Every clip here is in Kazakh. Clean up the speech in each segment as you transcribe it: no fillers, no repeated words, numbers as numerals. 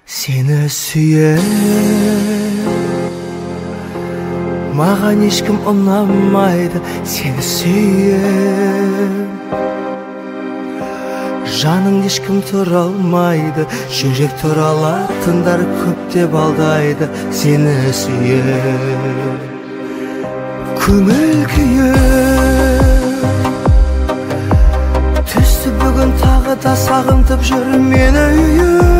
Seni süyer, mağan ешкім ұнамайды. Seni süyer, жаның ешкім тұра алмайды. Жүрек туралатындар көп деп алдайды. Seni süyer, көңіл күйер, түсті бүгін тағы да сағынтып жүр мені үйір.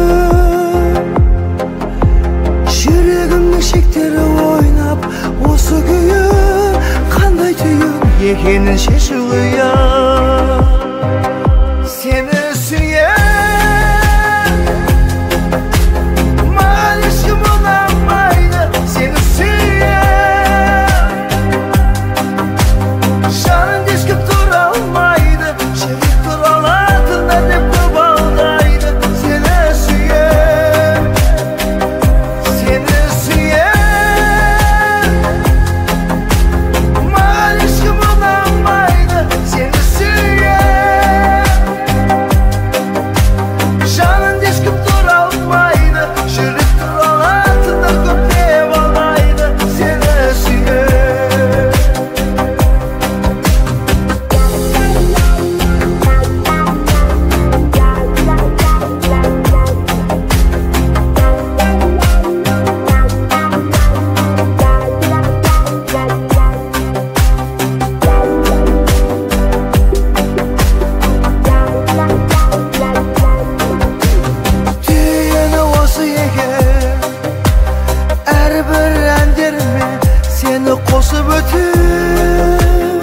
Жүрегімнің шектері ойнап, осы күйі қандай түйін екенін шешу қиын. Seni süyer, mağan ешкім ұнамайды. Seni süyer, жаның ешкім тұра алмайды. Жүрек туралатындар деп көп алдайды. Seni süyer, mağan ешкім ұнамайды. Seni süyer, жаның ешкім тұра алмайды. Жүрек туралатындар көп деп алдайды. Seni süyer. Түйіні осы екен, әрбір әндеріме сені қосып өтем.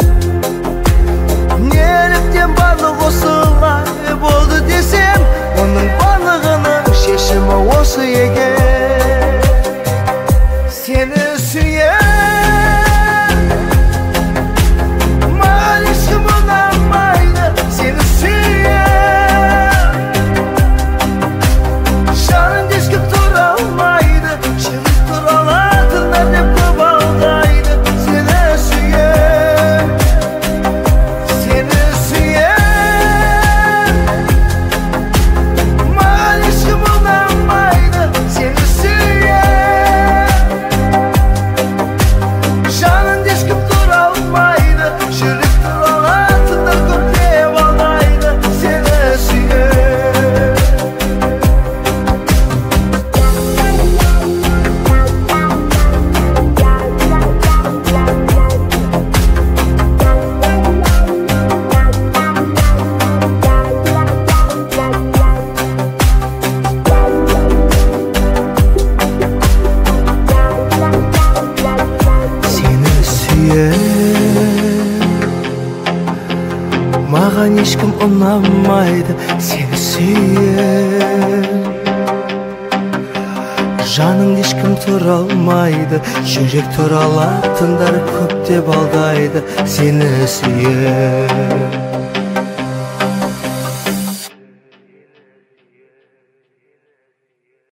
Неліктен барлық осылай болды десем, оның барлығының шешімі осы екен. Seni süyer, mağan ешкім ұнамайды. Seni süyer, жаның ешкім тұра алмайды. Жүрек туралатындар деп көп алдайды. Seni süyer, mağan ешкім ұнамайды. Seni süyer, жаның ешкім тұра алмайды. Жүрек туралатындар көп деп алдайды. Seni süyer. Seni süyer, маған ешкім ұнамайды. Seni süyer, жаның ешкім тұра алмайды. Жүрек туралатындар көп деп алдайды. Seni süyer.